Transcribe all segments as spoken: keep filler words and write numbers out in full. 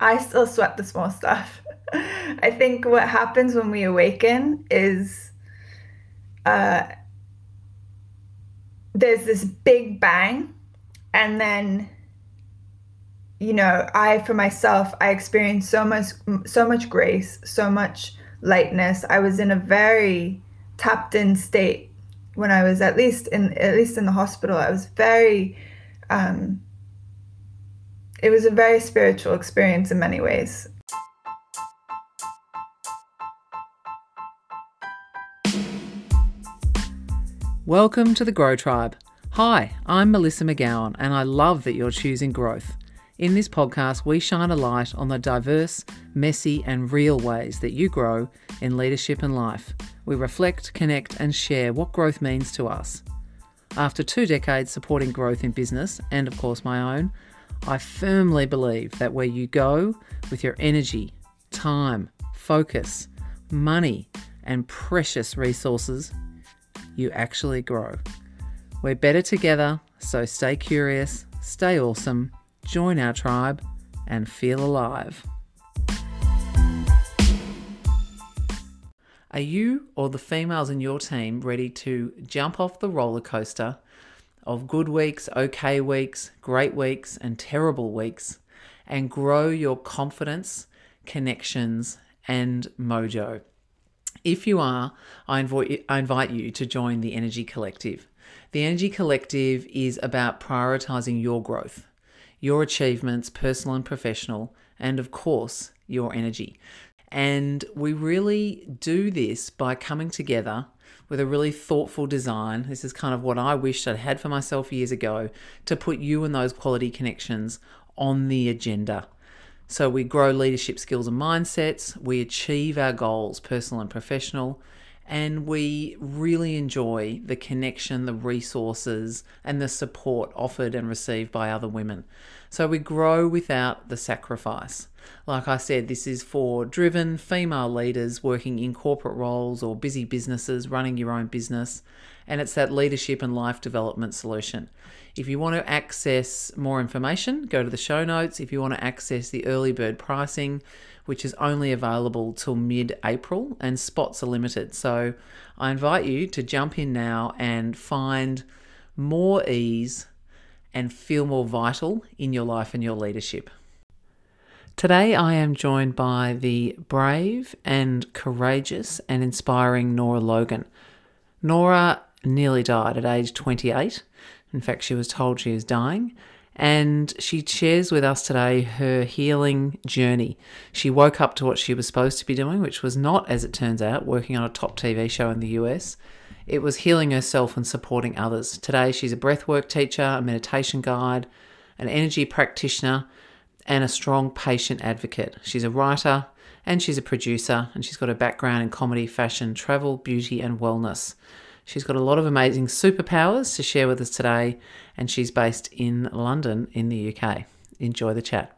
I still sweat the small stuff. I think what happens when we awaken is uh, there's this big bang, and then, you know, I, for myself, I experienced so much, so much grace, so much lightness. I was in a very tapped in state when I was at least in, at least in the hospital. I was very, um, it was a very spiritual experience in many ways. Welcome to the Grow Tribe. Hi, I'm Melissa McGowan, and I love that you're choosing growth. In this podcast, we shine a light on the diverse, messy, and real ways that you grow in leadership and life. We reflect, connect, and share what growth means to us. After two decades supporting growth in business, and of course my own, I firmly believe that where you go with your energy, time, focus, money, and precious resources, you actually grow. We're better together, so stay curious, stay awesome, join our tribe, and feel alive. Are you or the females in your team ready to jump off the roller coaster of good weeks, okay weeks, great weeks, and terrible weeks, and grow your confidence, connections, and mojo? If you are, I invite, I invite you to join the Energy Collective. The Energy Collective is about prioritizing your growth, your achievements, personal and professional, and of course, your energy. And we really do this by coming together with a really thoughtful design. This is kind of what I wished I'd had for myself years ago, to put you and those quality connections on the agenda. So we grow leadership skills and mindsets, we achieve our goals, personal and professional, and we really enjoy the connection, the resources, and the support offered and received by other women. So we grow without the sacrifice. Like I said, this is for driven female leaders working in corporate roles or busy businesses, running your own business, and it's that leadership and life development solution. If you want to access more information, go to the show notes. If you want to access the early bird pricing, which is only available till mid-April and spots are limited. So I invite you to jump in now and find more ease and feel more vital in your life and your leadership. Today I am joined by the brave and courageous and inspiring Nora Logan. Nora nearly died at age twenty-eight. In fact, she was told she was dying. And she shares with us today her healing journey. She woke up to what she was supposed to be doing, which was not, as it turns out, working on a top T V show in the U S. It was healing herself and supporting others. Today, she's a breathwork teacher, a meditation guide, an energy practitioner, and a strong patient advocate. She's a writer and she's a producer, and she's got a background in comedy, fashion, travel, beauty, and wellness. She's got a lot of amazing superpowers to share with us today, and she's based in London in the U K. Enjoy the chat.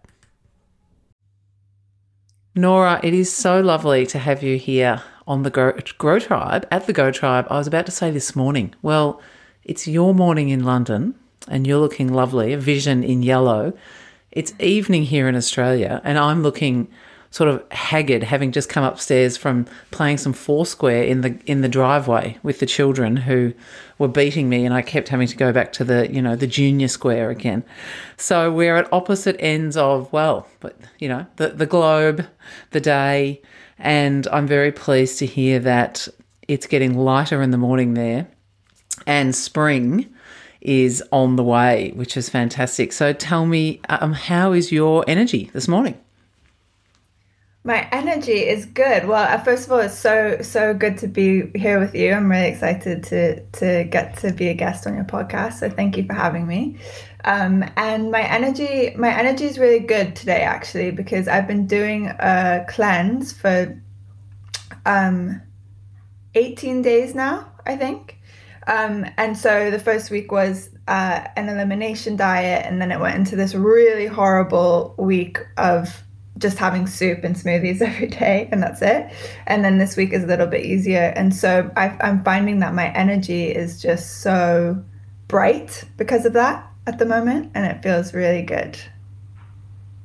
Nora, it is so lovely to have you here on the Grow, Grow Tribe, at the Grow Tribe. I was about to say this morning. Well, it's your morning in London and you're looking lovely, a vision in yellow. It's evening here in Australia and I'm looking sort of haggard, having just come upstairs from playing some Foursquare in the in the driveway with the children who were beating me, and I kept having to go back to the, you know, the junior square again. So we're at opposite ends of, well, but you know, the, the globe, the day, and I'm very pleased to hear that it's getting lighter in the morning there and spring is on the way, which is fantastic. So tell me, um, how is your energy this morning? My energy is good. Well, uh, first of all, it's so, so good to be here with you. I'm really excited to to get to be a guest on your podcast. So thank you for having me. Um, and my energy, my energy is really good today, actually, because I've been doing a cleanse for um, eighteen days now, I think. Um, and so the first week was uh, an elimination diet, and then it went into this really horrible week of just having soup and smoothies every day, and that's it. And then this week is a little bit easier. And so I, I'm finding that my energy is just so bright because of that at the moment, and it feels really good.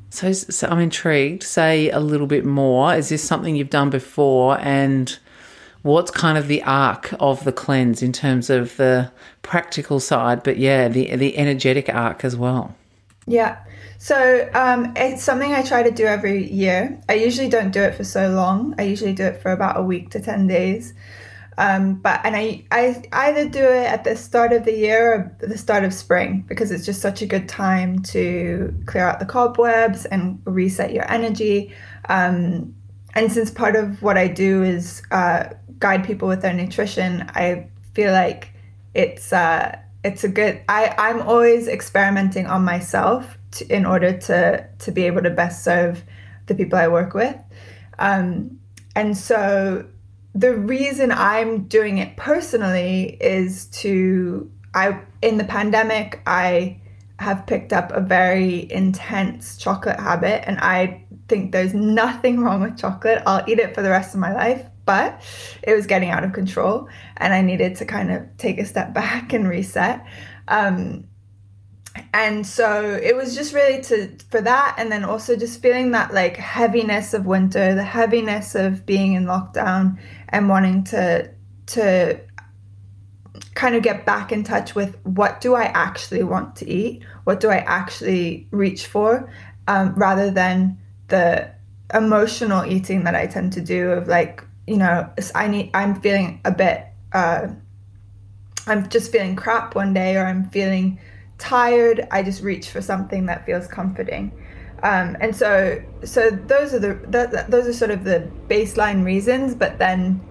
So, so I'm intrigued. Say a little bit more. Is this something you've done before? And what's kind of the arc of the cleanse in terms of the practical side, but yeah, the the energetic arc as well? Yeah. So um, it's something I try to do every year. I usually don't do it for so long. I usually do it for about a week to ten days. Um, but and I, I either do it at the start of the year or the start of spring because it's just such a good time to clear out the cobwebs and reset your energy. Um, and since part of what I do is uh, guide people with their nutrition, I feel like it's uh, it's a good. I I'm always experimenting on myself to, in order to to be able to best serve the people I work with. Um, and so the reason I'm doing it personally is to, I, in the pandemic, I have picked up a very intense chocolate habit, and I think there's nothing wrong with chocolate. I'll eat it for the rest of my life, but it was getting out of control and I needed to kind of take a step back and reset. Um, and so it was just really to for that, and then also just feeling that like heaviness of winter, the heaviness of being in lockdown, and wanting to to kind of get back in touch with what do I actually want to eat, what do I actually reach for, um, rather than the emotional eating that I tend to do of like, you know, I need I'm feeling a bit uh, I'm just feeling crap one day, or I'm feeling tired, I just reach for something that feels comforting. Um, and so so those are the th- those are sort of the baseline reasons. But then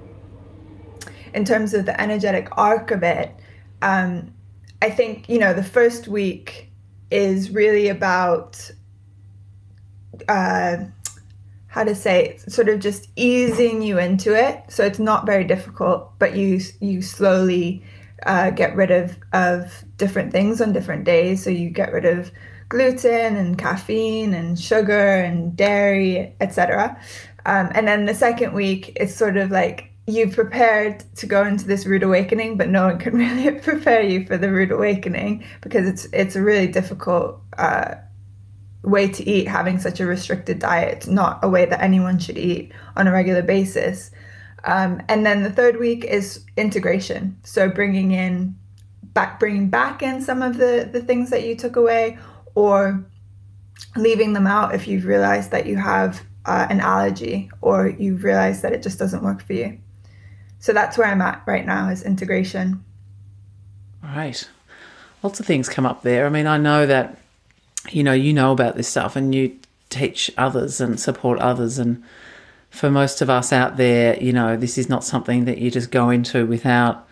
in terms of the energetic arc of it, um, I think, you know, the first week is really about uh, how to say, sort of just easing you into it. So it's not very difficult, but you you slowly Uh, get rid of, of different things on different days. So you get rid of gluten and caffeine and sugar and dairy, et cetera. Um, and then the second week, it's sort of like you've prepared to go into this rude awakening, but no one can really prepare you for the rude awakening because it's it's a really difficult uh, way to eat, having such a restricted diet. It's not a way that anyone should eat on a regular basis. Um, and then the third week is integration. So bringing in back, bringing back in some of the, the things that you took away, or leaving them out if you've realized that you have uh, an allergy, or you've realized that it just doesn't work for you. So that's where I'm at right now, is integration. Right. Lots of things come up there. I mean, I know that, you know, you know about this stuff and you teach others and support others, and for most of us out there, you know, this is not something that you just go into without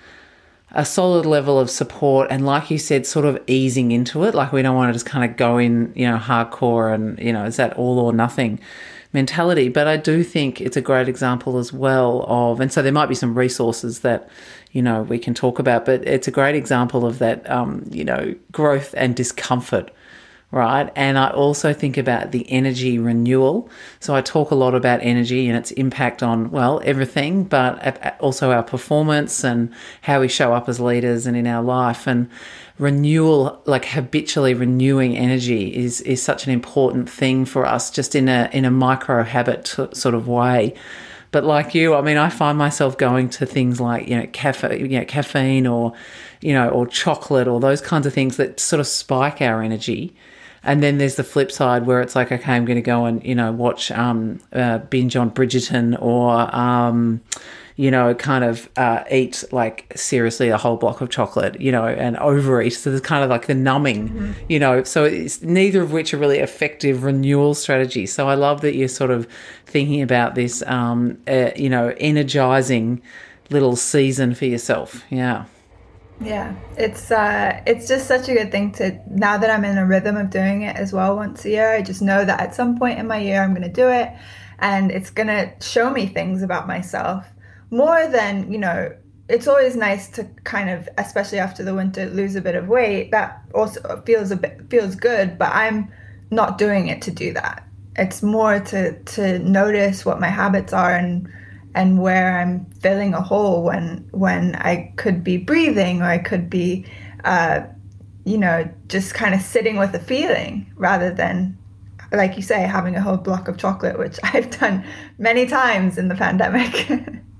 a solid level of support. And like you said, sort of easing into it. Like we don't want to just kind of go in, you know, hardcore and, you know, is that all or nothing mentality. But I do think it's a great example as well of, and so there might be some resources that, you know, we can talk about, but it's a great example of that, um, you know, growth and discomfort. Right. And I also think about the energy renewal. So I talk a lot about energy and its impact on, well, everything, but also our performance and how we show up as leaders and in our life. And renewal, like habitually renewing energy, is is such an important thing for us, just in a in a micro habit sort of way. But like you, I mean, I find myself going to things like, you know, caffeine, you know, caffeine or, you know, or chocolate or those kinds of things that sort of spike our energy. And then there's the flip side where it's like, okay, I'm going to go and, you know, watch, um, uh, binge on Bridgerton, or, um, you know, kind of uh, eat like seriously a whole block of chocolate, you know, and overeat. So there's kind of like the numbing, mm-hmm. you know, so it's neither of which are really effective renewal strategies. So I love that you're sort of thinking about this, um, uh, you know, energizing little season for yourself. Yeah. Yeah, it's uh, it's just such a good thing to, now that I'm in a rhythm of doing it as well once a year, I just know that at some point in my year I'm going to do it, and it's going to show me things about myself more than, you know, it's always nice to kind of, especially after the winter, lose a bit of weight. That also feels a bit, feels good, but I'm not doing it to do that. It's more to to notice what my habits are, and and where I'm filling a hole when when I could be breathing, or I could be, uh, you know, just kind of sitting with a feeling rather than like you say, having a whole block of chocolate, which I've done many times in the pandemic.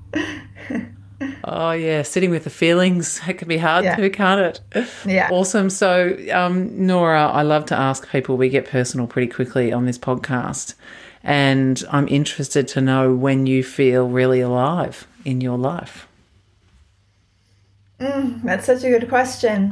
Oh, yeah, sitting with the feelings, it can be hard Yeah. too, can't it? Yeah. Awesome. So, um, Nora, I love to ask people, we get personal pretty quickly on this podcast, and I'm interested to know when you feel really alive in your life. Mm, that's such a good question.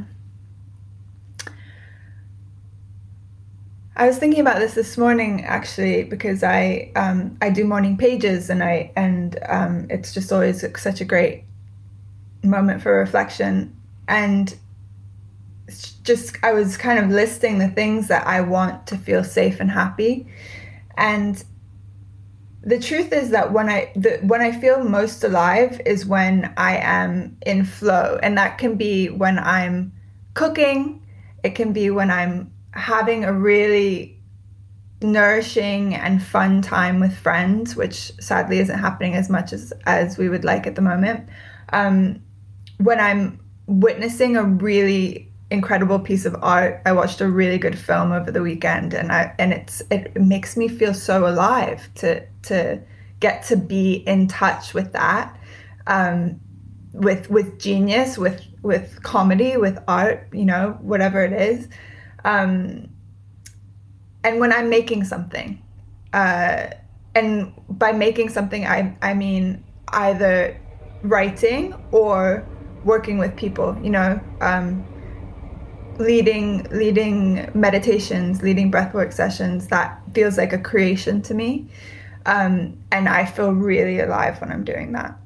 I was thinking about this this morning actually because I um, I do morning pages and I and um, it's just always such a great moment for reflection, and it's just I was kind of listing the things that I want to feel safe and happy, and the truth is that when I the, when I feel most alive is when I am in flow, and that can be when I'm cooking, it can be when I'm having a really nourishing and fun time with friends, which sadly isn't happening as much as as we would like at the moment. Um, when I'm witnessing a really incredible piece of art, I watched a really good film over the weekend, and I and it's it makes me feel so alive to to get to be in touch with that, um, with with genius, with with comedy, with art, you know, whatever it is. Um, and when I'm making something, uh, and by making something, I I mean either writing or working with people, you know, um, leading leading meditations, leading breathwork sessions. That feels like a creation to me, um, and I feel really alive when I'm doing that.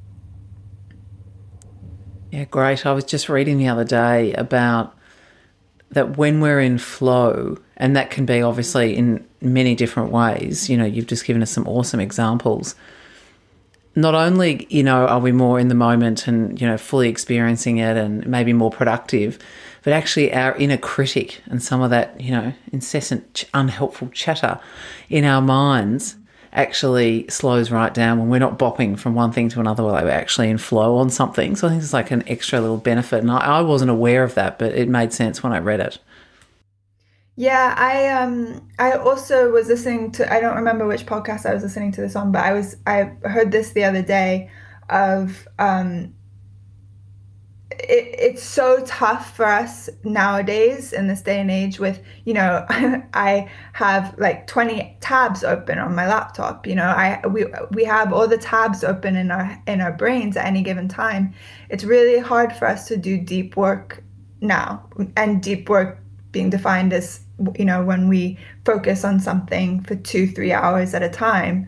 Yeah, great. I was just reading the other day about that when we're in flow, and that can be obviously in many different ways, you know, you've just given us some awesome examples. Not only, you know, are we more in the moment and, you know, fully experiencing it and maybe more productive, but actually our inner critic and some of that, you know, incessant ch- unhelpful chatter in our minds actually slows right down when we're not bopping from one thing to another, while we're actually in flow on something. So I think it's like an extra little benefit. And I, I wasn't aware of that, but it made sense when I read it. Yeah, I um I also was listening to, I don't remember which podcast I was listening to this on, but I was I heard this the other day of um it, it's so tough for us nowadays in this day and age with, you know, I have like twenty tabs open on my laptop, you know, I we we have all the tabs open in our in our brains at any given time. It's really hard for us to do deep work now, and deep work being defined as, you know, when we focus on something for two, three hours at a time.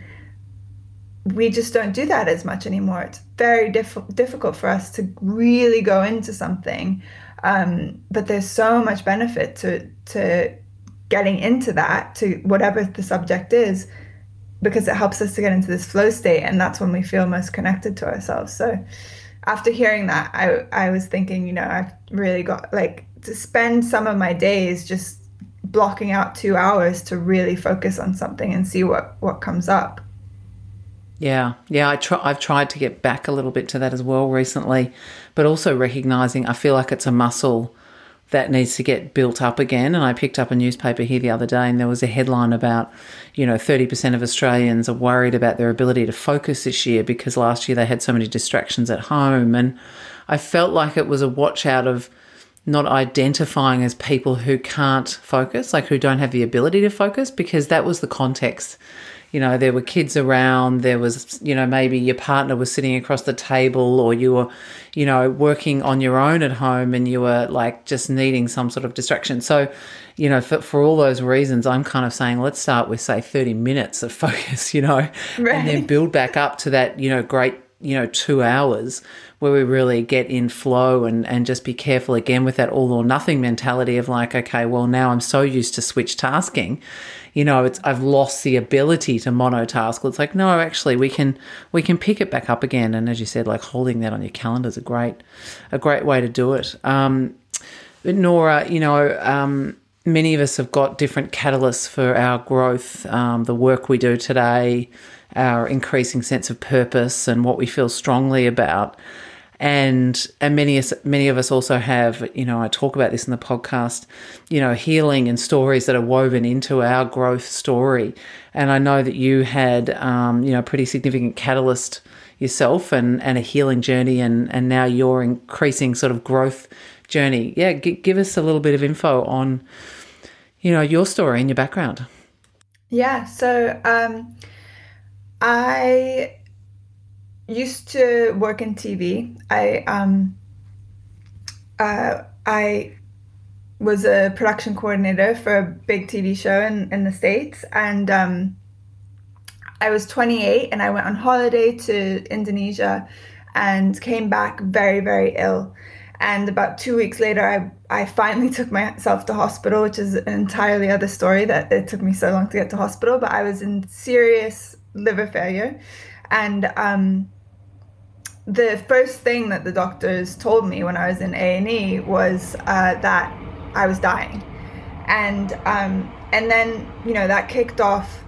We just don't do that as much anymore. It's very diff- difficult for us to really go into something. Um, but there's so much benefit to to getting into that, to whatever the subject is, because it helps us to get into this flow state, and that's when we feel most connected to ourselves. So after hearing that, I I was thinking, you know, I've really got like to spend some of my days just blocking out two hours to really focus on something and see what what comes up. Yeah, yeah, I try, I've tried to get back a little bit to that as well recently, but also recognising I feel like it's a muscle that needs to get built up again. And I picked up a newspaper here the other day, and there was a headline about, you know, thirty percent of Australians are worried about their ability to focus this year because last year they had so many distractions at home. And I felt like it was a watch out of not identifying as people who can't focus, like who don't have the ability to focus, because that was the context. You know, there were kids around, there was, you know, maybe your partner was sitting across the table, or you were, you know, working on your own at home and you were like just needing some sort of distraction. So, you know, for, for all those reasons, I'm kind of saying let's start with, say, thirty minutes of focus, you know, Right. and then build back up to that, you know, great, you know, two hours where we really get in flow, and, and just be careful again with that all or nothing mentality of like, okay, well, now I'm so used to switch tasking, you know, it's I've lost the ability to monotask. It's like, no, actually we can we can pick it back up again. And as you said, like holding that on your calendar is a great a great way to do it. Um, but Nora, you know, um, many of us have got different catalysts for our growth, um, the work we do today, our increasing sense of purpose and what we feel strongly about. And and many us- many of us also have, you know, I talk about this in the podcast, you know, healing and stories that are woven into our growth story. And I know that you had, um, you know, a pretty significant catalyst yourself and, and a healing journey, and, and now your increasing sort of growth journey. Yeah, g- give us a little bit of info on, you know, your story and your background. Yeah, so um, I used to work in T V. I um, uh, I was a production coordinator for a big T V show in, in the States, and um, I was twenty-eight and I went on holiday to Indonesia and came back very, very ill. And about two weeks later, I, I finally took myself to hospital, which is an entirely other story that it took me so long to get to hospital. But I was in serious liver failure. And um, the first thing that the doctors told me when I was in A and E was uh, that I was dying. And um, and then, you know, that kicked off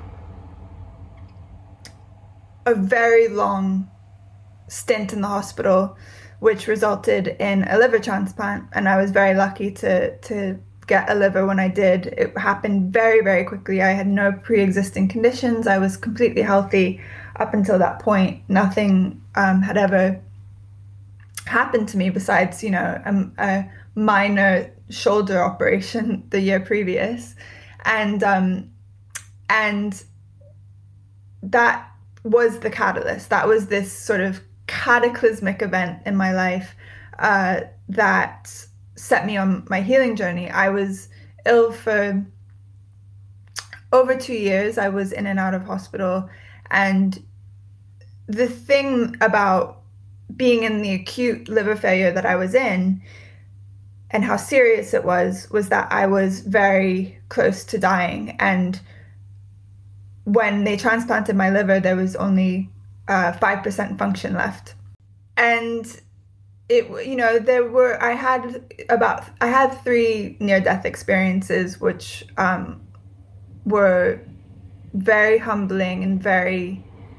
a very long stint in the hospital, which resulted in a liver transplant. And I was very lucky to to get a liver when I did. It happened very, very quickly. I had no pre-existing conditions. I was completely healthy up until that point. Nothing um, had ever happened to me besides, you know, a, a minor shoulder operation the year previous. And um, and that was the catalyst. That was this sort of cataclysmic event in my life uh, that set me on my healing journey. I was ill for over two years. I was in and out of hospital. And the thing about being in the acute liver failure that I was in and how serious it was, was that I was very close to dying. And when they transplanted my liver, there was only uh, five percent function left. And it, you know, there were, I had about, I had three near-death experiences, which um, were very humbling and very,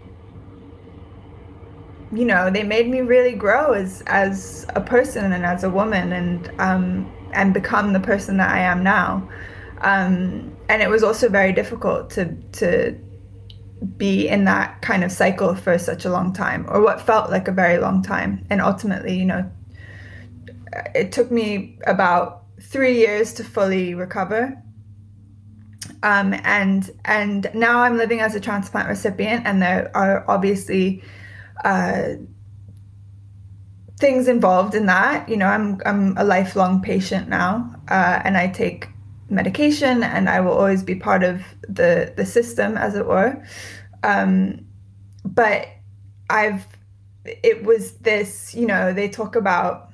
you know, they made me really grow as, as a person and as a woman, and, um, and become the person that I am now. Um, and it was also very difficult to to be in that kind of cycle for such a long time, or what felt like a very long time. And ultimately, you know, it took me about three years to fully recover. Um, and and now I'm living as a transplant recipient, and there are obviously uh, things involved in that. You know, I'm I'm a lifelong patient now, uh, and I take medication, and I will always be part of the the system, as it were. Um, but I've it was this, you know, they talk about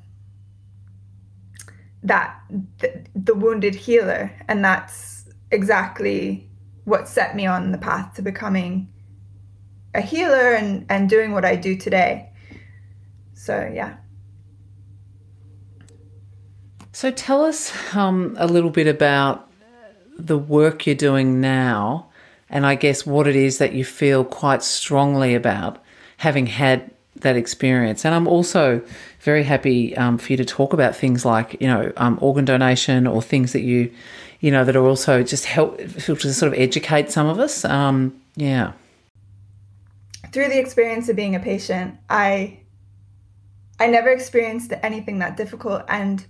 that the, the wounded healer, and that's exactly what set me on the path to becoming a healer and and doing what I do today. So yeah. So tell us um, a little bit about the work you're doing now, and I guess what it is that you feel quite strongly about, having had that experience. And I'm also very happy um, for you to talk about things like, you know, um, organ donation, or things that you, you know, that are also just help to sort of educate some of us. Um, yeah. Through the experience of being a patient, I I never experienced anything that difficult, and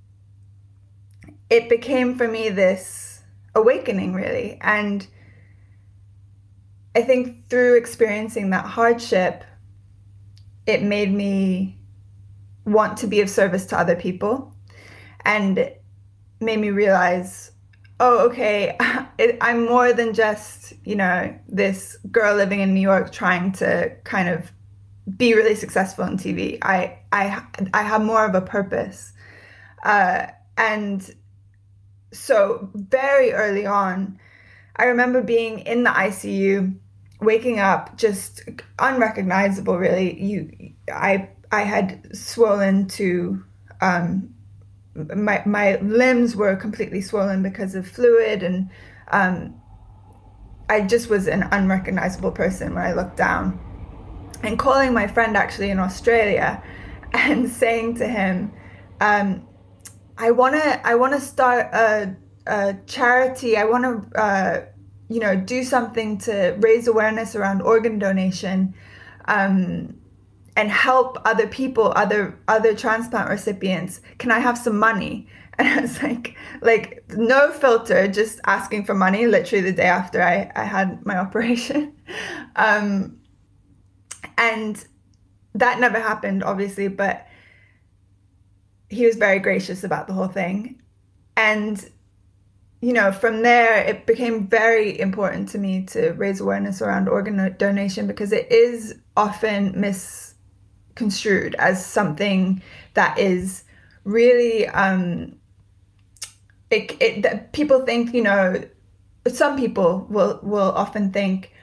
it became for me this awakening, really. And I think through experiencing that hardship, it made me want to be of service to other people, and it made me realize, oh, okay, it, I'm more than just, you know, this girl living in New York trying to kind of be really successful on T V. I I I have more of a purpose, uh, and so very early on, I remember being in the I C U, waking up just unrecognizable. Really, you, I I had swollen to, um, my my limbs were completely swollen because of fluid, and um, I just was an unrecognizable person when I looked down. And calling my friend actually in Australia, and saying to him, um, I want to I want to start a, a charity. I want to uh, you know, do something to raise awareness around organ donation, um, and help other people, other other transplant recipients. Can I have some money? And I was like, like no filter, just asking for money. Literally the day after I, I had my operation, um, and that never happened, obviously. But he was very gracious about the whole thing, and you know, from there, it became very important to me to raise awareness around organ donation because it is often misconstrued as something that is really, um, it, it that people think, you know, some people will will often think,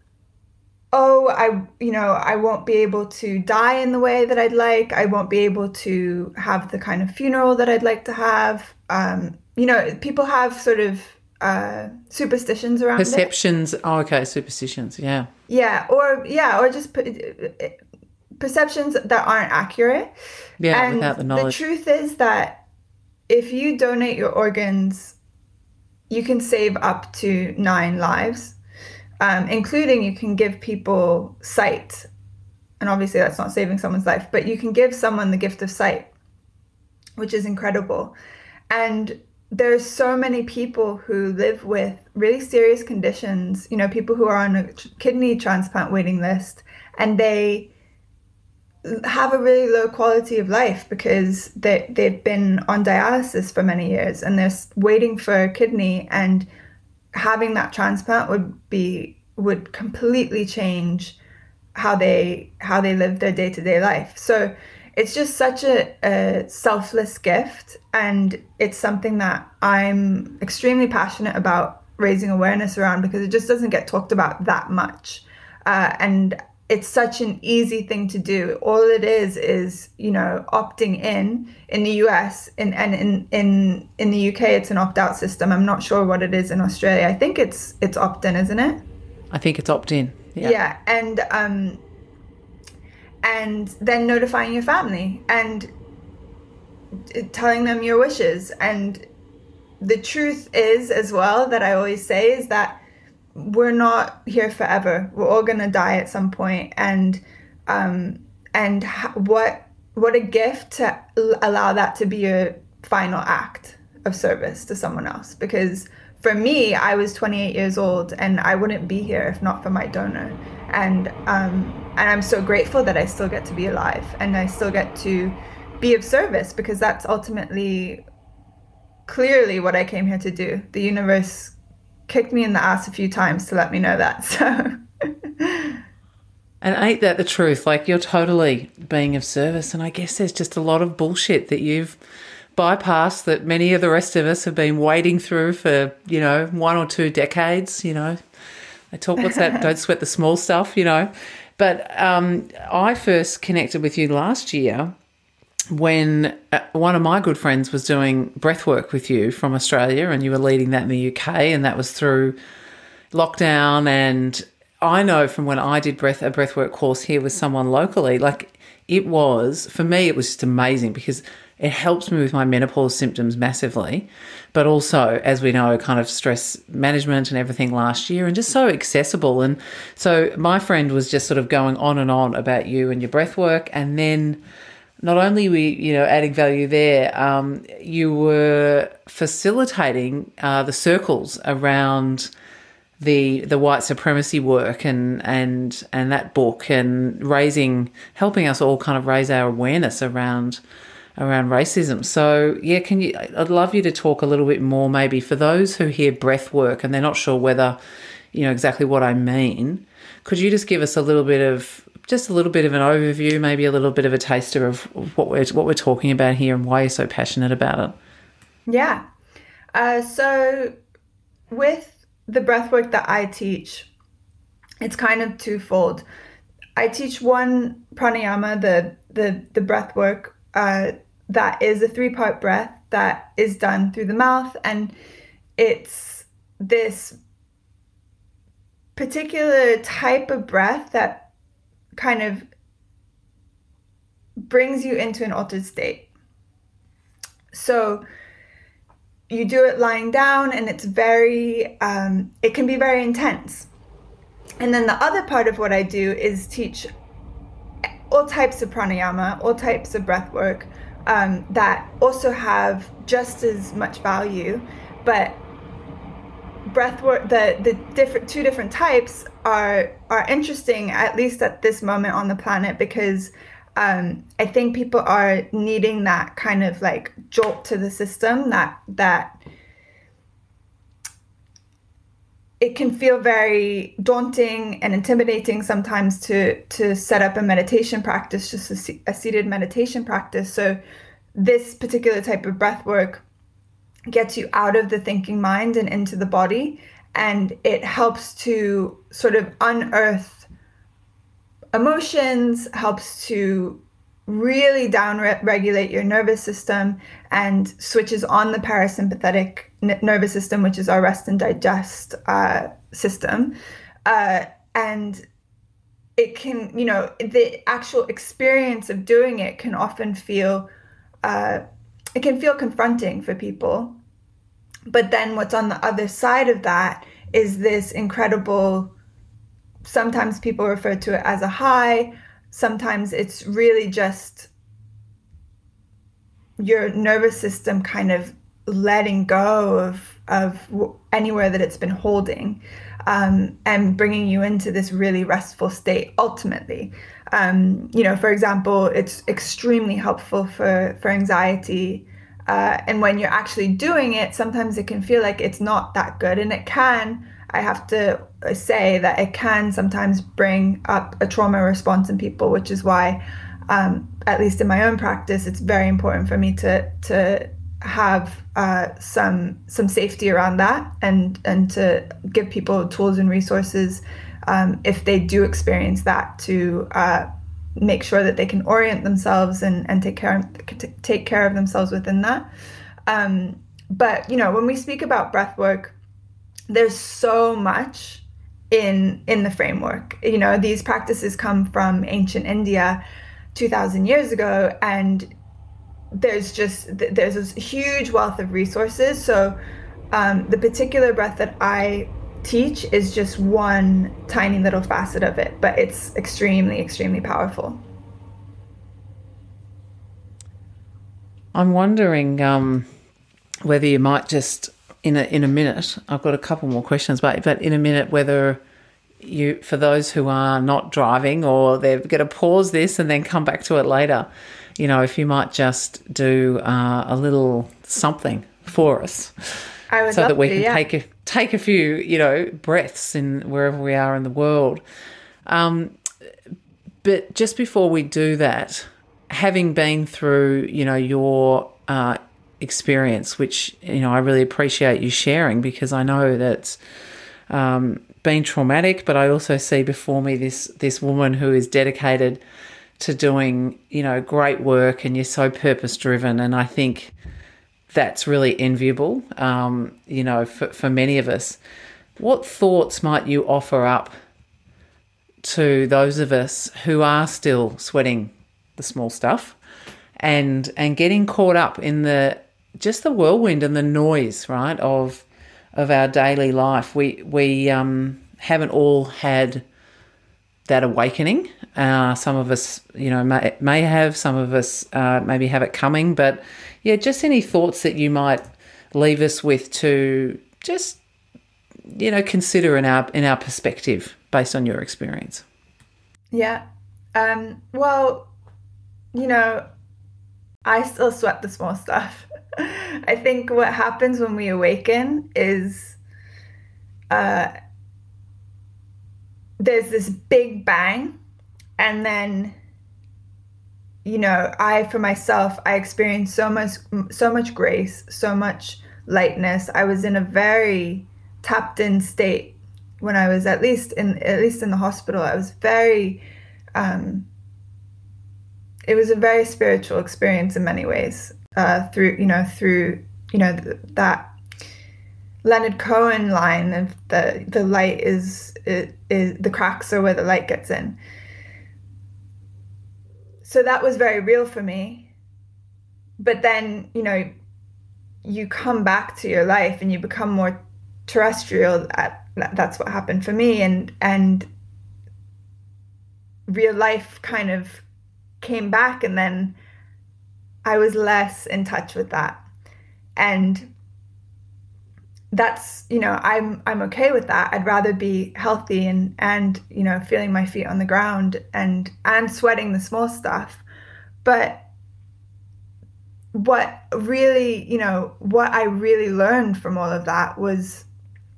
oh, I, you know, I won't be able to die in the way that I'd like. I won't be able to have the kind of funeral that I'd like to have. Um, you know, people have sort of uh, superstitions around it. Perceptions. Oh, okay, superstitions. Yeah. Yeah, or yeah, or just pe- perceptions that aren't accurate. Yeah, and without the knowledge. The truth is that if you donate your organs, you can save up to nine lives. Um, including you can give people sight. And obviously that's not saving someone's life, but you can give someone the gift of sight, which is incredible. And there's so many people who live with really serious conditions, you know, people who are on a kidney transplant waiting list, and they have a really low quality of life because they, they've been on dialysis for many years and they're waiting for a kidney, and having that transplant would be would completely change how they how they live their day-to-day life. So it's just such a, a selfless gift, and it's something that I'm extremely passionate about raising awareness around because it just doesn't get talked about that much, uh, and it's such an easy thing to do. All it is is, you know, opting in in the U S and, and in, in in the U K it's an opt-out system. I'm not sure what it is in Australia. I think it's it's opt-in, isn't it? I think it's opt-in. Yeah. Yeah, and um and then notifying your family and telling them your wishes. And the truth is as well that I always say is that we're not here forever. We're all going to die at some point. And um, and ha- what what a gift to allow that to be your final act of service to someone else. Because for me, I was twenty-eight years old and I wouldn't be here if not for my donor. And um, and I'm so grateful that I still get to be alive and I still get to be of service, because that's ultimately clearly what I came here to do. The universe kicked me in the ass a few times to let me know that. So, and ain't that the truth? Like, you're totally being of service, and I guess there's just a lot of bullshit that you've bypassed that many of the rest of us have been wading through for, you know, one or two decades. You know, they talk, what's that? Don't sweat the small stuff, you know. But um, I first connected with you last year when one of my good friends was doing breath work with you from Australia, and you were leading that in the U K, and that was through lockdown. And I know from when I did breath a breathwork course here with someone locally, like, it was, for me, it was just amazing because it helps me with my menopause symptoms massively, but also, as we know, kind of stress management and everything last year, and just so accessible. And so my friend was just sort of going on and on about you and your breath work, and then not only were you know adding value there, um, you were facilitating uh, the circles around the the white supremacy work and and and that book, and raising, helping us all kind of raise our awareness around around racism. So yeah, can you? I'd love you to talk a little bit more, maybe for those who hear breath work and they're not sure whether you know exactly what I mean. Could you just give us a little bit of just a little bit of an overview, maybe a little bit of a taster of what we're what we're talking about here and why you're so passionate about it? Yeah. Uh, so with the breathwork that I teach, it's kind of twofold. I teach one pranayama, the the the breathwork uh, that is a three-part breath that is done through the mouth, and it's this particular type of breath that kind of brings you into an altered state. So you do it lying down, and it's very, um, it can be very intense. And then the other part of what I do is teach all types of pranayama, all types of breath work um, that also have just as much value. But breath work, the the different two different types are are interesting, at least at this moment on the planet, because um, I think people are needing that kind of like jolt to the system, that that it can feel very daunting and intimidating sometimes to to set up a meditation practice, just a, a seated meditation practice. So this particular type of breath work gets you out of the thinking mind and into the body, and it helps to sort of unearth emotions, helps to really down re- regulate your nervous system, and switches on the parasympathetic n- nervous system, which is our rest and digest uh, system. Uh, and it can, you know, the actual experience of doing it can often feel, uh, it can feel confronting for people. But then what's on the other side of that is this incredible, sometimes people refer to it as a high. Sometimes it's really just your nervous system kind of letting go of, of anywhere that it's been holding, um, and bringing you into this really restful state ultimately. Um, you know, for example, it's extremely helpful for, for anxiety. Uh, and when you're actually doing it, sometimes it can feel like it's not that good. And it can, I have to say that it can sometimes bring up a trauma response in people, which is why, um, at least in my own practice, it's very important for me to to have uh, some some safety around that, and and to give people tools and resources um, if they do experience that, to uh, make sure that they can orient themselves and, and take care of, take care of themselves within that. Um, but you know, when we speak about breath work, there's so much in in the framework. You know, these practices come from ancient India two thousand years ago, and there's just there's this huge wealth of resources. So um, the particular breath that I teach is just one tiny little facet of it, but it's extremely, extremely powerful. I'm wondering um, whether you might just in a in a minute. I've got a couple more questions, but but in a minute, whether you, for those who are not driving, or they're going to pause this and then come back to it later, you know, if you might just do uh, a little something for us, I would so love that we to, can yeah. take a take a few, you know, breaths in wherever we are in the world. Um, but just before we do that, having been through, you know, your uh, experience, which, you know, I really appreciate you sharing, because I know that's um, been traumatic, but I also see before me this this woman who is dedicated to doing, you know, great work, and you're so purpose driven, and I think that's really enviable, um, you know, for, for many of us. What thoughts might you offer up to those of us who are still sweating the small stuff and and getting caught up in the just the whirlwind and the noise, right, of of our daily life? We we um, haven't all had that awakening. Uh, some of us, you know, may, may have, some of us uh, maybe have it coming. But yeah, just any thoughts that you might leave us with to just, you know, consider in our in our perspective based on your experience. Yeah. Um, well, you know, I still sweat the small stuff. I think what happens when we awaken is uh, there's this big bang, and then, you know, I, for myself, I experienced so much, so much grace, so much lightness. I was in a very tapped in state when I was at least in, at least in the hospital. I was very, um, it was a very spiritual experience in many ways, uh, through, you know, through, you know, th- that Leonard Cohen line of the, the light is, is, is, the cracks are where the light gets in. so that was very real for me. But then, you know, you come back to your life and you become more terrestrial. At, that's what happened for me. And, and real life kind of came back, and then I was less in touch with that. And that's, you know, I'm I'm okay with that. I'd rather be healthy and and you know, feeling my feet on the ground and and sweating the small stuff. But what really, you know, what I really learned from all of that was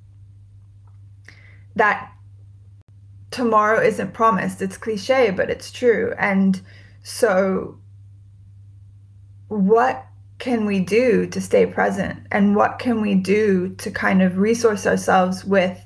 that tomorrow isn't promised. It's cliche, but it's true. And so what can we do to stay present? And what can we do to kind of resource ourselves with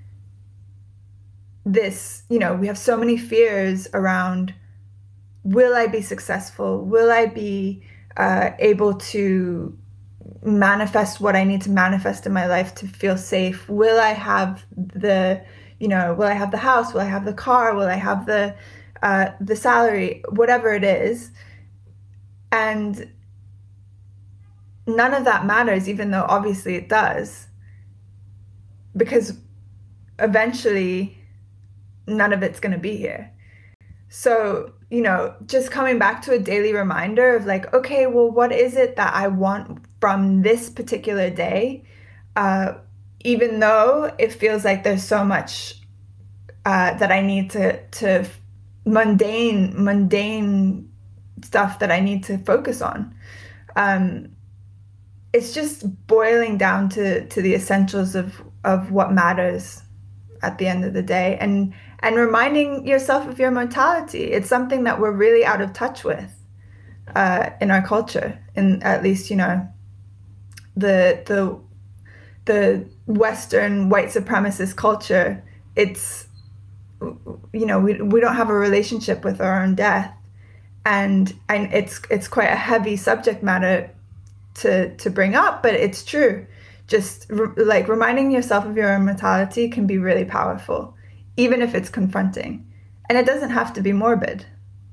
this? You know, we have so many fears around, will I be successful? Will I be uh, able to manifest what I need to manifest in my life to feel safe? Will I have the, you know, will I have the house? Will I have the car? Will I have the, uh, the salary? Whatever it is. And none of that matters, even though obviously it does, because eventually none of it's going to be here. So, you know, just coming back to a daily reminder of like, okay, well, what is it that I want from this particular day? Uh, even though it feels like there's so much uh, that I need to, to mundane, mundane stuff that I need to focus on. Um, it's just boiling down to, to the essentials of, of what matters at the end of the day, and and reminding yourself of your mortality. It's something that we're really out of touch with uh, in our culture, in at least, you know, the the the Western white supremacist culture. It's, you know, we we don't have a relationship with our own death, and and it's it's quite a heavy subject matter to to bring up, but it's true. Just re- like reminding yourself of your own mortality can be really powerful, even if it's confronting, and it doesn't have to be morbid.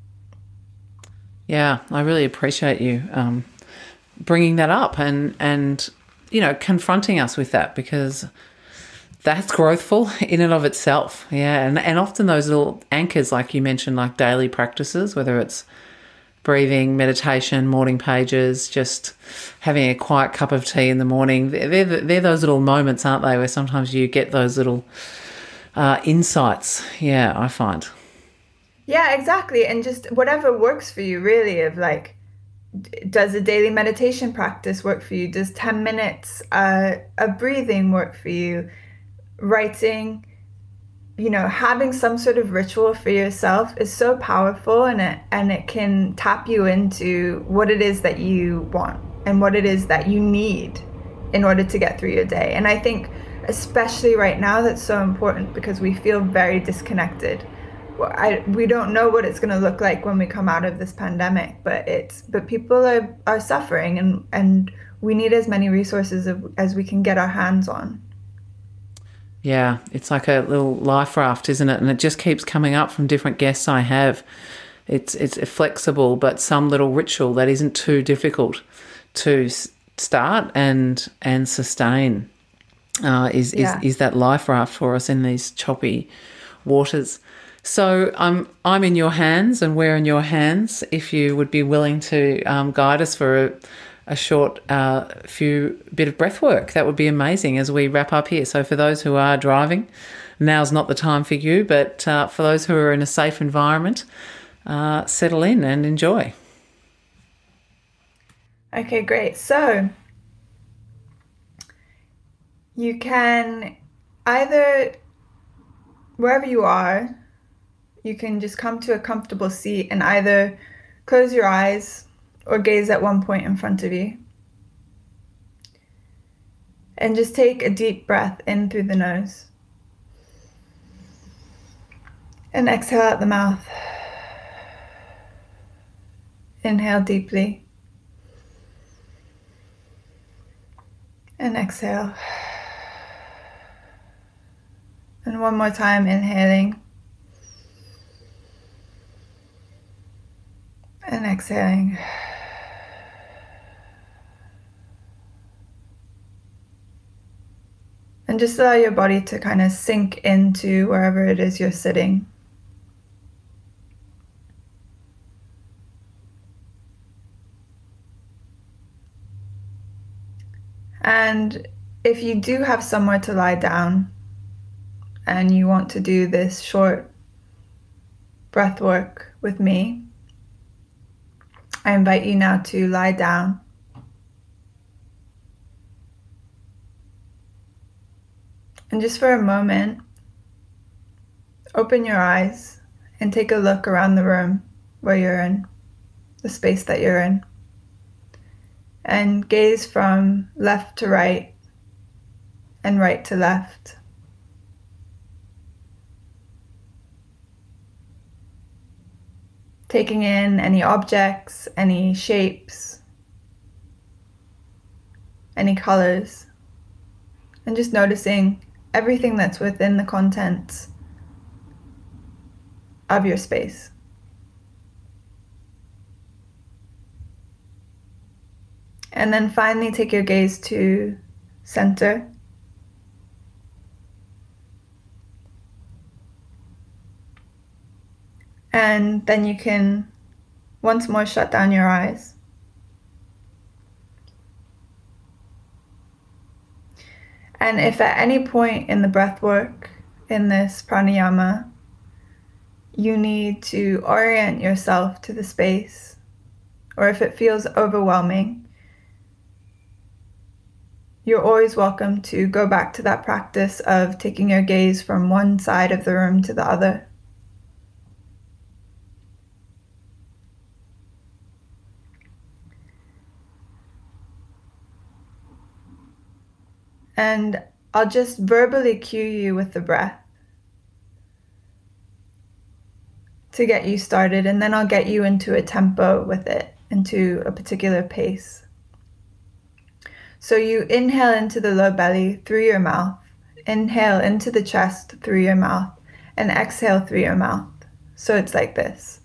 Yeah, I really appreciate you um, bringing that up and and you know, confronting us with that, because that's growthful in and of itself. Yeah, and and often those little anchors, like you mentioned, like daily practices, whether it's breathing, meditation, morning pages, just having a quiet cup of tea in the morning. They're, they're those little moments, aren't they, where sometimes you get those little uh, insights, yeah, I find. Yeah, exactly. And just whatever works for you, really, of like, does a daily meditation practice work for you? Does ten minutes uh, of breathing work for you? Writing, you know, having some sort of ritual for yourself is so powerful, and it and it can tap you into what it is that you want and what it is that you need in order to get through your day. And I think especially right now that's so important, because we feel very disconnected. I, we don't know what it's going to look like when we come out of this pandemic, but it's but people are, are suffering, and and we need as many resources as we can get our hands on. Yeah, it's like a little life raft, isn't it? And it just keeps coming up from different guests I have. It's it's flexible, but some little ritual that isn't too difficult to start and and sustain uh, is, Yeah. is is that life raft for us in these choppy waters. So I'm I'm in your hands, and we're in your hands. If you would be willing to um, guide us for a, a short uh, few bit of breath work, that would be amazing as we wrap up here. So for those who are driving, now's not the time for you, but uh, for those who are in a safe environment, uh, settle in and enjoy. Okay, great. So you can either, wherever you are, you can just come to a comfortable seat and either close your eyes or gaze at one point in front of you. And just take a deep breath in through the nose. And exhale out the mouth. Inhale deeply. And exhale. And one more time, inhaling. And exhaling. And just allow your body to kind of sink into wherever it is you're sitting. And if you do have somewhere to lie down and you want to do this short breath work with me, I invite you now to lie down. And just for a moment, open your eyes and take a look around the room where you're in, the space that you're in. And gaze from left to right and right to left. Taking in any objects, any shapes, any colors, and just noticing everything that's within the contents of your space. And then finally take your gaze to center. And then you can once more shut down your eyes. And if at any point in the breath work, in this pranayama, you need to orient yourself to the space, or if it feels overwhelming, you're always welcome to go back to that practice of taking your gaze from one side of the room to the other. And I'll just verbally cue you with the breath to get you started, and then I'll get you into a tempo with it, into a particular pace. So you inhale into the low belly through your mouth, inhale into the chest through your mouth, and exhale through your mouth. So it's like this.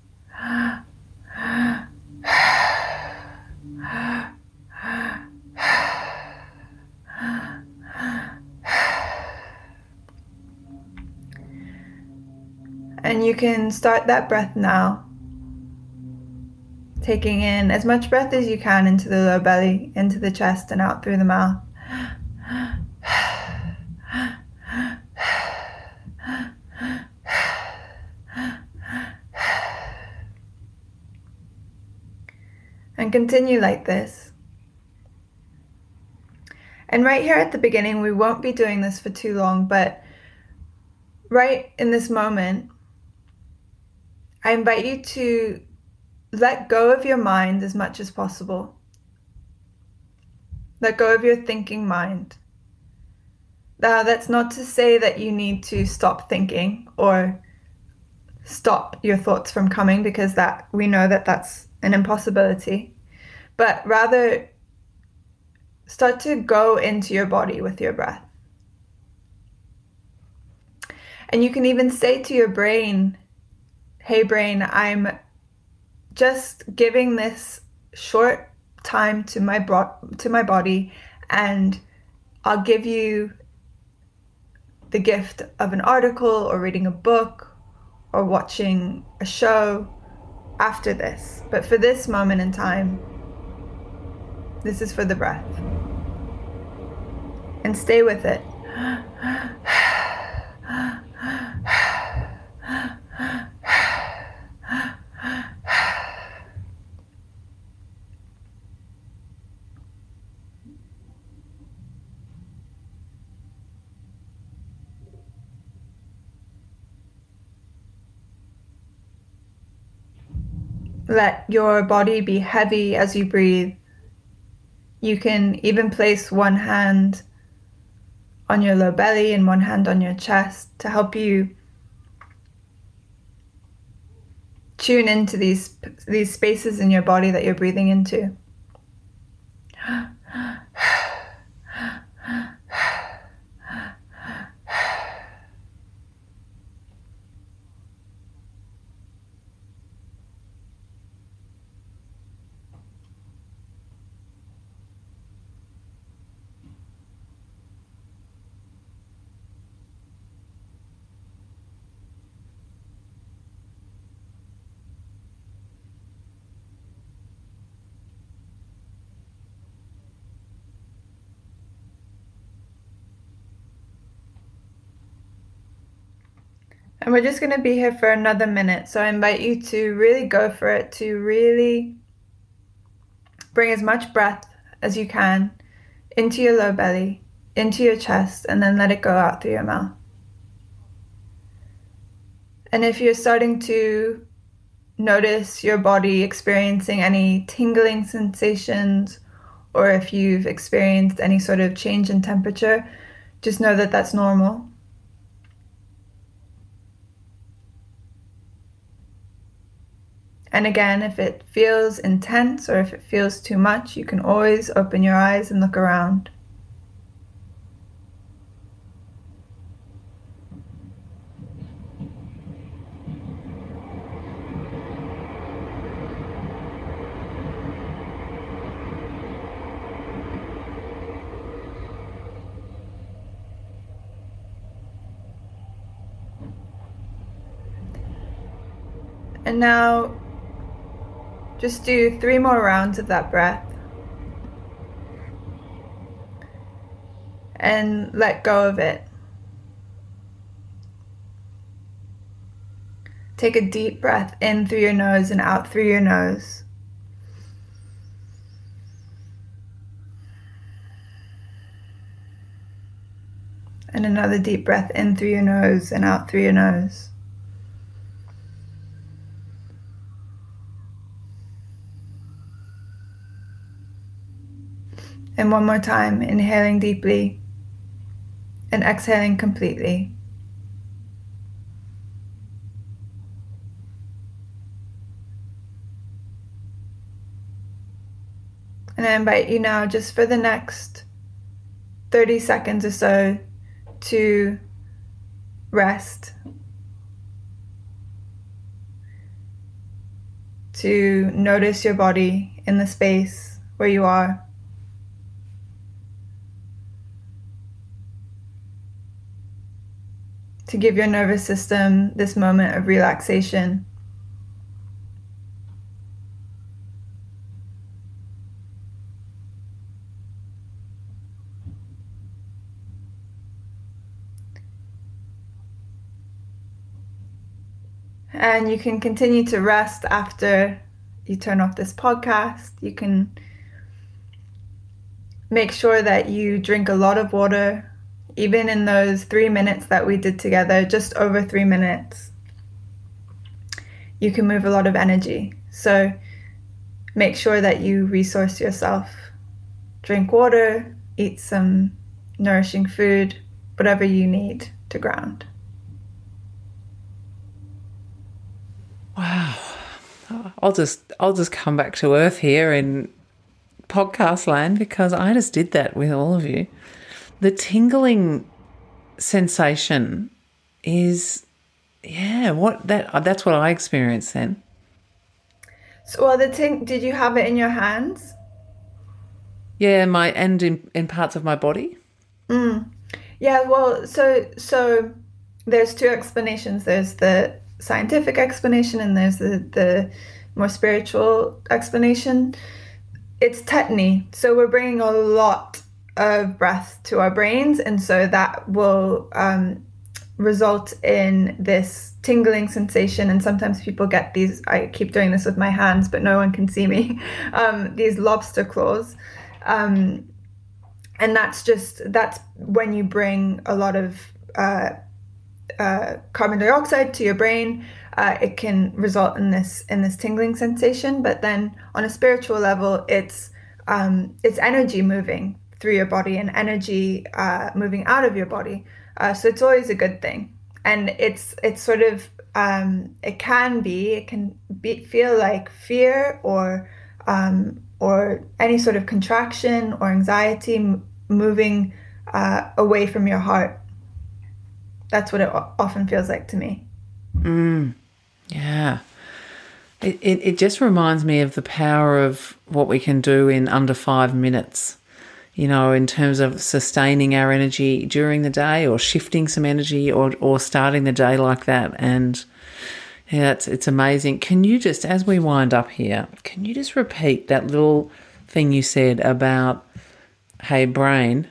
And you can start that breath now, taking in as much breath as you can into the low belly, into the chest, and out through the mouth. And continue like this. And right here at the beginning, we won't be doing this for too long, but right in this moment, I invite you to let go of your mind as much as possible. Let go of your thinking mind. Now, that's not to say that you need to stop thinking or stop your thoughts from coming, because that we know that that's an impossibility. But rather, start to go into your body with your breath. And you can even say to your brain, hey brain, I'm just giving this short time to my bro- to my body, and I'll give you the gift of an article or reading a book or watching a show after this. But for this moment in time, this is for the breath. And stay with it. Let your body be heavy as you breathe. You can even place one hand on your low belly and one hand on your chest to help you tune into these, these spaces in your body that you're breathing into. And we're just going to be here for another minute. So I invite you to really go for it, to really bring as much breath as you can into your low belly, into your chest, and then let it go out through your mouth. And if you're starting to notice your body experiencing any tingling sensations, or if you've experienced any sort of change in temperature, just know that that's normal. And again, if it feels intense or if it feels too much, you can always open your eyes and look around. And now, just do three more rounds of that breath. And let go of it. Take a deep breath in through your nose and out through your nose. And another deep breath in through your nose and out through your nose. And one more time, inhaling deeply and exhaling completely. And I invite you now, just for the next thirty seconds or so, to rest, to notice your body in the space where you are. To give your nervous system this moment of relaxation. And you can continue to rest after you turn off this podcast. You can make sure that you drink a lot of water. Even in those three minutes that we did together, just over three minutes, you can move a lot of energy. So make sure that you resource yourself. Drink water, eat some nourishing food, whatever you need to ground. Wow. I'll just I'll just come back to earth here in podcast land, because I just did that with all of you. The tingling sensation is, yeah, what that that's what I experienced then. So, well, the ting, did you have it in your hands? Yeah, my and in, in parts of my body. Mm. Yeah, well, so so there's two explanations. There's the scientific explanation and there's the, the more spiritual explanation. It's tetany. So we're bringing a lot of breath to our brains, and so that will um, result in this tingling sensation. And sometimes people get these, I keep doing this with my hands, but no one can see me, um, these lobster claws. Um, and that's just, that's when you bring a lot of uh, uh, carbon dioxide to your brain, uh, it can result in this in this tingling sensation. But then on a spiritual level, it's um, it's energy moving through your body and energy uh, moving out of your body. Uh, so it's always a good thing. And it's it's sort of, um, it can be, it can be, feel like fear or um, or any sort of contraction or anxiety m- moving uh, away from your heart. That's what it o- often feels like to me. Mm, yeah. It, it it just reminds me of the power of what we can do in under five minutes. You know, in terms of sustaining our energy during the day, or shifting some energy, or or starting the day like that. And yeah, it's it's amazing. Can you just, as we wind up here, can you just repeat that little thing you said about, hey, brain,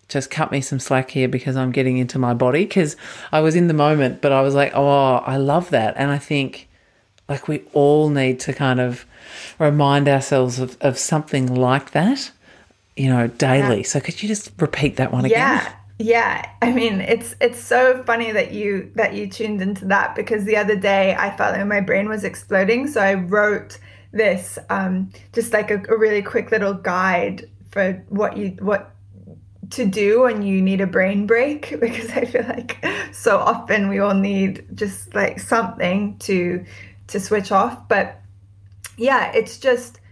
just cut me some slack here because I'm getting into my body, because I was in the moment, but I was like, oh, I love that. And I think like we all need to kind of remind ourselves of, of something like that, you know, daily. Yeah. So could you just repeat that one again? Yeah. Yeah. I mean, it's it's so funny that you that you tuned into that, because the other day I felt like my brain was exploding. So I wrote this um, just like a, a really quick little guide for what you what to do when you need a brain break, because I feel like so often we all need just like something to to switch off. But yeah, it's just,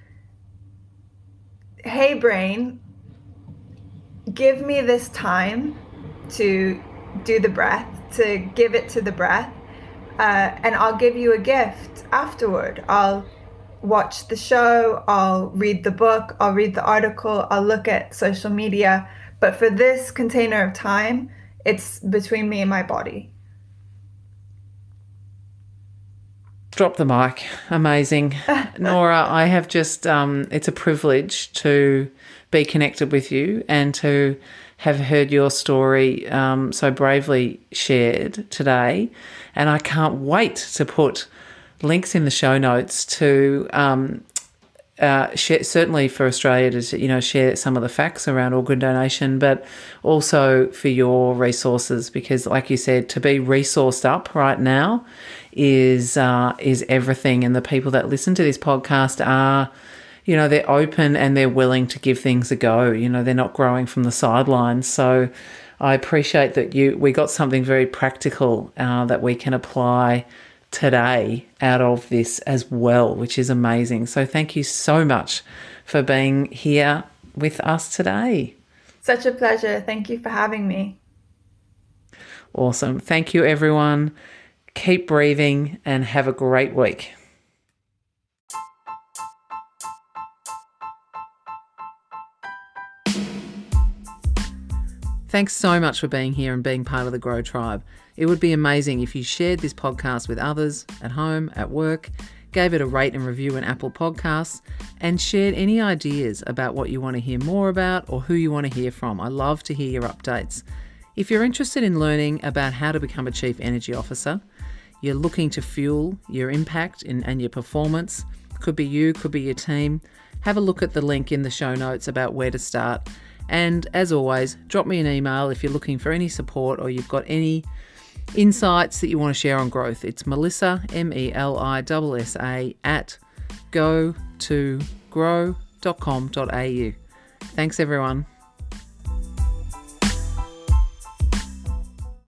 hey brain, give me this time to do the breath, to give it to the breath, uh, and I'll give you a gift afterward. I'll watch the show, I'll read the book, I'll read the article, I'll look at social media. But for this container of time, it's between me and my body. Drop the mic. Amazing. Nora, I have just, um, it's a privilege to be connected with you and to have heard your story um, so bravely shared today. And I can't wait to put links in the show notes to um, uh, share, certainly for Australia to, you know, share some of the facts around organ donation, but also for your resources, because like you said, to be resourced up right now is uh, is everything. And the people that listen to this podcast are, you know, they're open and they're willing to give things a go. You know, they're not growing from the sidelines. So I appreciate that you we got something very practical uh, that we can apply today out of this as well, which is amazing. So thank you so much for being here with us today. Such a pleasure. Thank you for having me. Awesome. Thank you, everyone. Keep breathing and have a great week. Thanks so much for being here and being part of the Grow Tribe. It would be amazing if you shared this podcast with others at home, at work, gave it a rate and review in Apple Podcasts, and shared any ideas about what you want to hear more about or who you want to hear from. I love to hear your updates. If you're interested in learning about how to become a Chief Energy Officer, you're looking to fuel your impact in, and your performance, could be you, could be your team, have a look at the link in the show notes about where to start. And as always, drop me an email if you're looking for any support or you've got any insights that you want to share on growth. It's Melissa, M E L I S S A, at go to grow dot com dot a u. Thanks, everyone.